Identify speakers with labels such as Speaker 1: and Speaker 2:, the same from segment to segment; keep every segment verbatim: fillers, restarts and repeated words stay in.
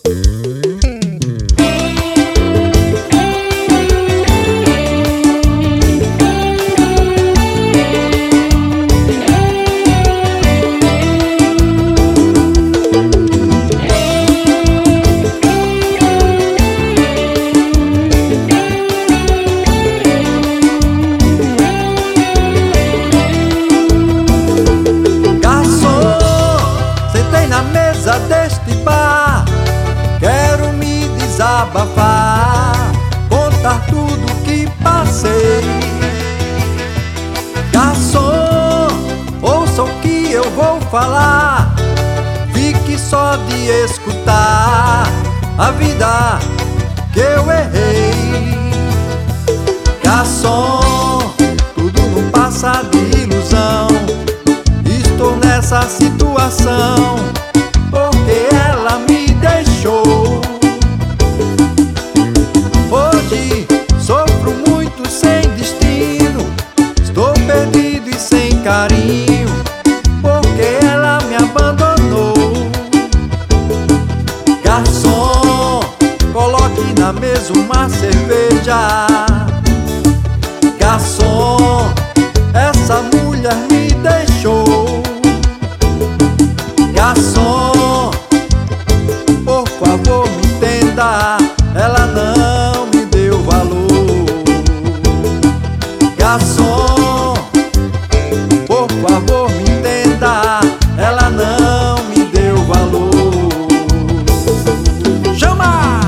Speaker 1: Deste bar, quero me desabafar, contar tudo que passei. Garçom, ouça o que eu vou falar, fique só de escutar a vida que eu errei. Garçom, tudo não passa de ilusão, estou nessa situação porque ela me deixou. Hoje sofro muito sem destino, estou perdido e sem carinho, porque ela me abandonou. Garçom, coloque na mesa uma cerveja. Garçom, essa mulher me deixou. Garçom, por favor me entenda, ela não me deu valor. Garçom, por favor me entenda, ela não me deu valor. Chama!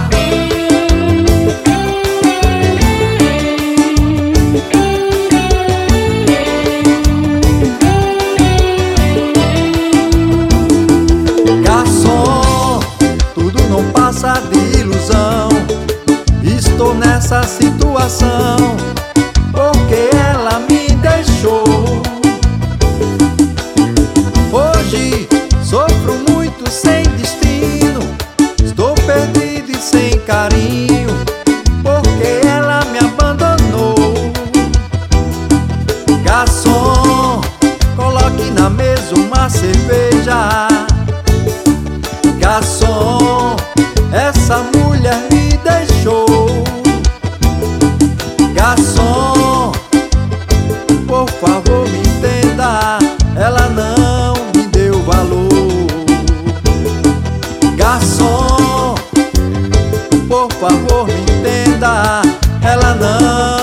Speaker 1: Garçom, tudo não passa de ilusão, estou nessa situação porque ela me deixou. Hoje sofro muito sem destino, estou perdido e sem carinho, porque ela me abandonou. Garçom, coloque na mesa uma cerveja. Garçom, essa mulher me deixou. Garçom, por favor me entenda, ela não me deu valor. Garçom, por favor me entenda, ela não